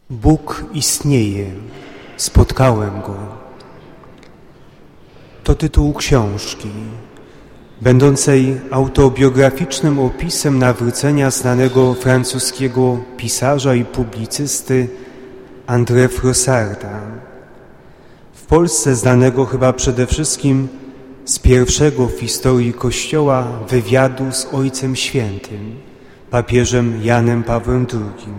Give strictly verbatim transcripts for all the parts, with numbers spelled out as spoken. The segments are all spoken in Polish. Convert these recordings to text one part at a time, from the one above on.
Bóg istnieje, spotkałem Go. To tytuł książki, będącej autobiograficznym opisem nawrócenia znanego francuskiego pisarza i publicysty André Frossarda. W Polsce znanego chyba przede wszystkim z pierwszego w historii Kościoła wywiadu z Ojcem Świętym, papieżem Janem Pawłem drugim.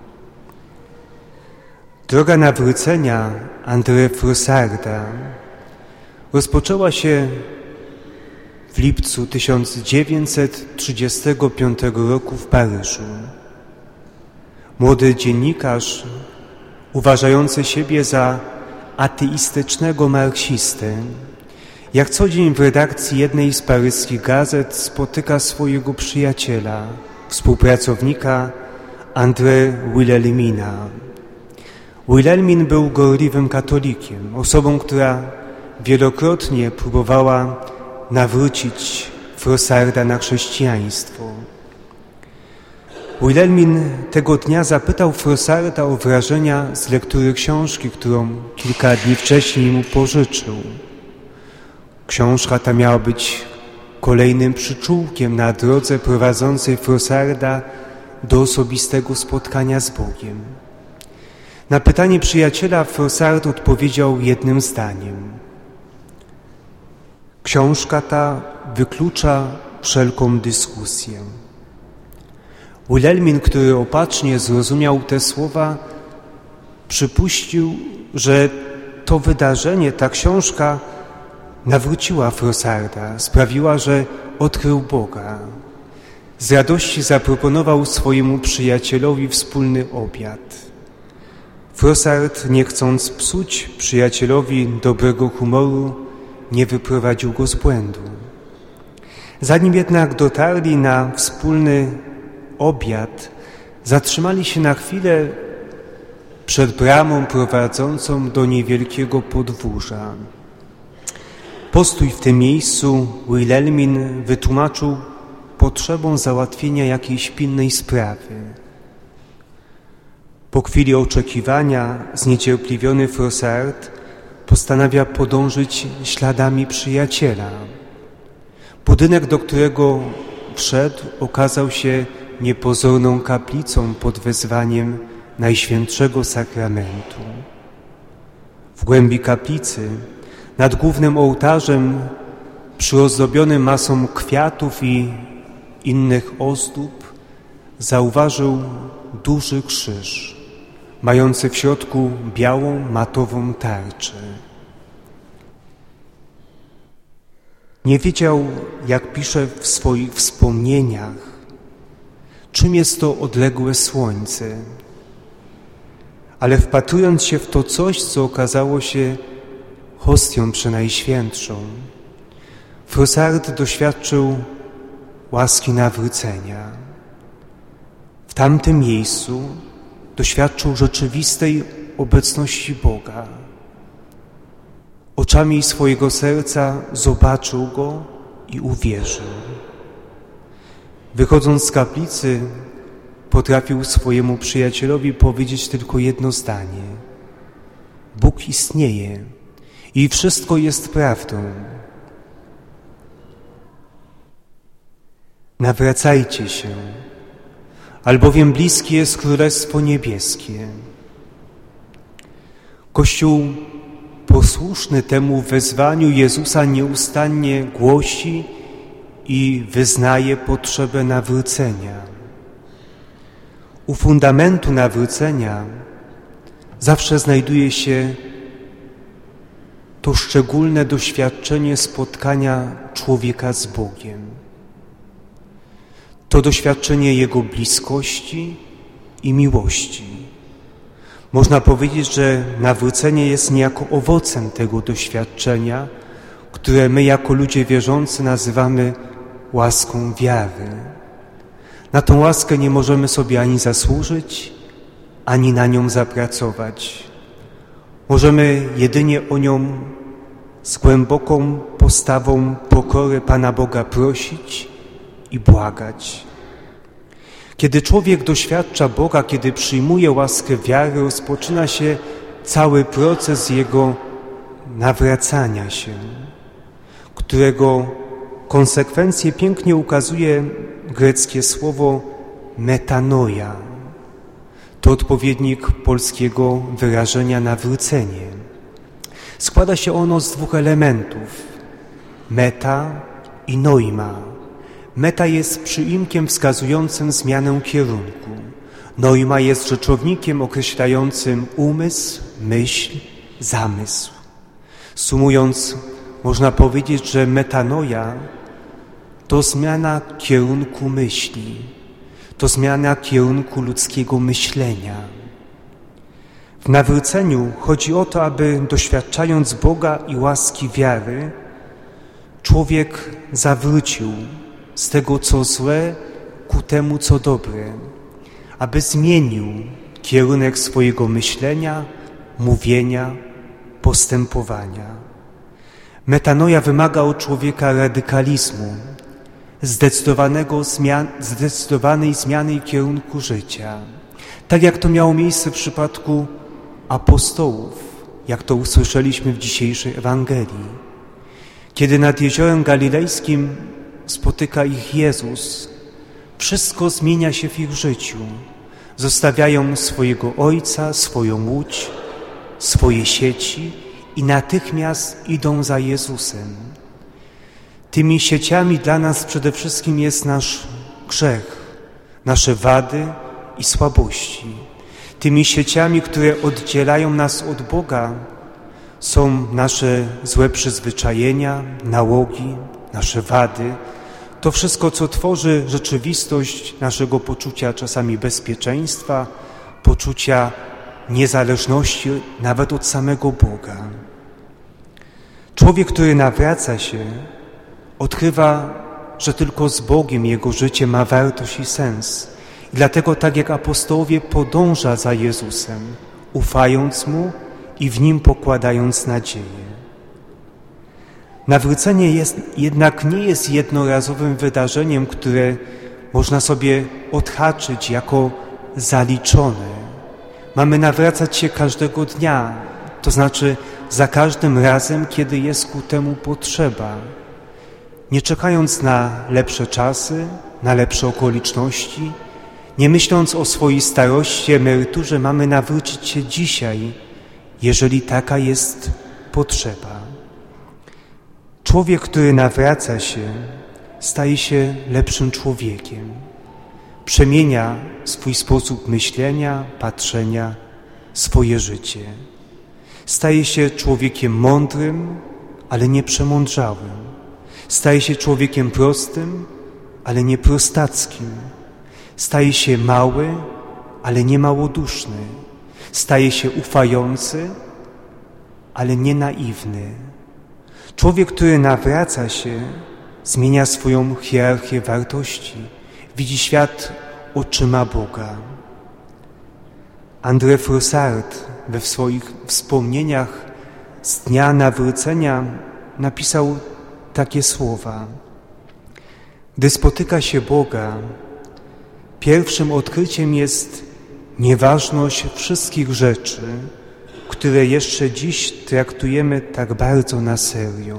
Droga nawrócenia André Frossarda rozpoczęła się w lipcu tysiąc dziewięćset trzydziestego piątego roku w Paryżu. Młody dziennikarz, uważający siebie za ateistycznego marksistę, jak co dzień w redakcji jednej z paryskich gazet spotyka swojego przyjaciela, współpracownika André Wilhelmina. Wilhelmin był gorliwym katolikiem, osobą, która wielokrotnie próbowała nawrócić Frossarda na chrześcijaństwo. Wilhelmin tego dnia zapytał Frossarda o wrażenia z lektury książki, którą kilka dni wcześniej mu pożyczył. Książka ta miała być kolejnym przyczółkiem na drodze prowadzącej Frossarda do osobistego spotkania z Bogiem. Na pytanie przyjaciela Frossard odpowiedział jednym zdaniem. Książka ta wyklucza wszelką dyskusję. Wilhelmin, który opatrznie zrozumiał te słowa, przypuścił, że to wydarzenie, ta książka nawróciła Frossarda, sprawiła, że odkrył Boga. Z radości zaproponował swojemu przyjacielowi wspólny obiad. Frossard, nie chcąc psuć przyjacielowi dobrego humoru, nie wyprowadził go z błędu. Zanim jednak dotarli na wspólny obiad, zatrzymali się na chwilę przed bramą prowadzącą do niewielkiego podwórza. Postój w tym miejscu Wilhelmin wytłumaczył potrzebą załatwienia jakiejś pilnej sprawy. Po chwili oczekiwania zniecierpliwiony Frossard postanawia podążyć śladami przyjaciela. Budynek, do którego wszedł, okazał się niepozorną kaplicą pod wezwaniem Najświętszego Sakramentu. W głębi kaplicy, nad głównym ołtarzem, przyozdobionym masą kwiatów i innych ozdób, zauważył duży krzyż, mający w środku białą, matową tarczę. Nie wiedział, jak pisze w swoich wspomnieniach, czym jest to odległe słońce, ale wpatrując się w to coś, co okazało się hostią przenajświętszą, Frossard doświadczył łaski nawrócenia. W tamtym miejscu doświadczył rzeczywistej obecności Boga. Oczami swojego serca zobaczył Go i uwierzył. Wychodząc z kaplicy, potrafił swojemu przyjacielowi powiedzieć tylko jedno zdanie. Bóg istnieje i wszystko jest prawdą. Nawracajcie się, albowiem bliskie jest Królestwo Niebieskie. Kościół posłuszny temu wezwaniu Jezusa nieustannie głosi i wyznaje potrzebę nawrócenia. U fundamentu nawrócenia zawsze znajduje się to szczególne doświadczenie spotkania człowieka z Bogiem. To doświadczenie Jego bliskości i miłości. Można powiedzieć, że nawrócenie jest niejako owocem tego doświadczenia, które my jako ludzie wierzący nazywamy łaską wiary. Na tą łaskę nie możemy sobie ani zasłużyć, ani na nią zapracować. Możemy jedynie o nią z głęboką postawą pokory Pana Boga prosić i błagać. Kiedy człowiek doświadcza Boga, kiedy przyjmuje łaskę wiary, rozpoczyna się cały proces jego nawracania się, którego konsekwencje pięknie ukazuje greckie słowo metanoia. To odpowiednik polskiego wyrażenia nawrócenie. Składa się ono z dwóch elementów: meta i noima. Meta jest przyimkiem wskazującym zmianę kierunku. Noima jest rzeczownikiem określającym umysł, myśl, zamysł. Sumując, można powiedzieć, że metanoia to zmiana kierunku myśli, to zmiana kierunku ludzkiego myślenia. W nawróceniu chodzi o to, aby doświadczając Boga i łaski wiary, człowiek zawrócił z tego, co złe, ku temu, co dobre, aby zmienił kierunek swojego myślenia, mówienia, postępowania. Metanoia wymaga od człowieka radykalizmu, zdecydowanego zmian, zdecydowanej zmiany kierunku życia. Tak jak to miało miejsce w przypadku apostołów, jak to usłyszeliśmy w dzisiejszej Ewangelii. Kiedy nad Jeziorem Galilejskim spotyka ich Jezus, wszystko zmienia się w ich życiu. Zostawiają swojego Ojca, swoją łódź, swoje sieci i natychmiast idą za Jezusem. Tymi sieciami dla nas przede wszystkim jest nasz grzech, nasze wady i słabości. Tymi sieciami, które oddzielają nas od Boga, są nasze złe przyzwyczajenia, nałogi, nasze wady. To wszystko, co tworzy rzeczywistość naszego poczucia czasami bezpieczeństwa, poczucia niezależności nawet od samego Boga. Człowiek, który nawraca się, odkrywa, że tylko z Bogiem jego życie ma wartość i sens. I dlatego, tak jak apostołowie, podąża za Jezusem, ufając Mu i w Nim pokładając nadzieję. Nawrócenie jest, jednak nie jest jednorazowym wydarzeniem, które można sobie odhaczyć jako zaliczone. Mamy nawracać się każdego dnia, to znaczy za każdym razem, kiedy jest ku temu potrzeba. Nie czekając na lepsze czasy, na lepsze okoliczności, nie myśląc o swojej starości, emeryturze, mamy nawrócić się dzisiaj, jeżeli taka jest potrzeba. Człowiek, który nawraca się, staje się lepszym człowiekiem. Przemienia swój sposób myślenia, patrzenia, swoje życie. Staje się człowiekiem mądrym, ale nie przemądrzałym. Staje się człowiekiem prostym, ale nie prostackim. Staje się mały, ale nie małoduszny. Staje się ufający, ale nie naiwny. Człowiek, który nawraca się, zmienia swoją hierarchię wartości. Widzi świat oczyma Boga. André Froissart we swoich wspomnieniach z dnia nawrócenia napisał takie słowa. Gdy spotyka się Boga, pierwszym odkryciem jest nieważność wszystkich rzeczy, które jeszcze dziś traktujemy tak bardzo na serio.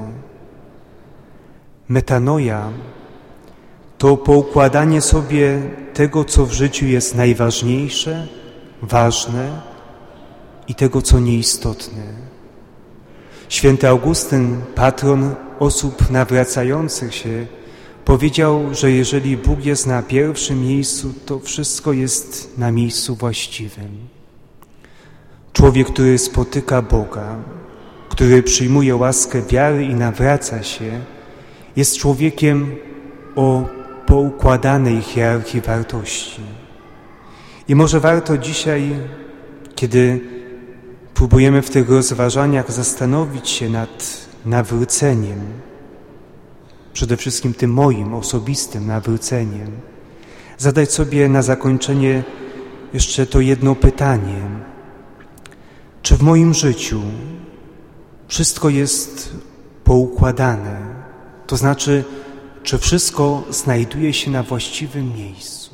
Metanoia to poukładanie sobie tego, co w życiu jest najważniejsze, ważne i tego, co nieistotne. Święty Augustyn, patron osób nawracających się, powiedział, że jeżeli Bóg jest na pierwszym miejscu, to wszystko jest na miejscu właściwym. Człowiek, który spotyka Boga, który przyjmuje łaskę wiary i nawraca się, jest człowiekiem o poukładanej hierarchii wartości. I może warto dzisiaj, kiedy próbujemy w tych rozważaniach zastanowić się nad nawróceniem, przede wszystkim tym moim osobistym nawróceniem, zadać sobie na zakończenie jeszcze to jedno pytanie. Czy w moim życiu wszystko jest poukładane? To znaczy, czy wszystko znajduje się na właściwym miejscu?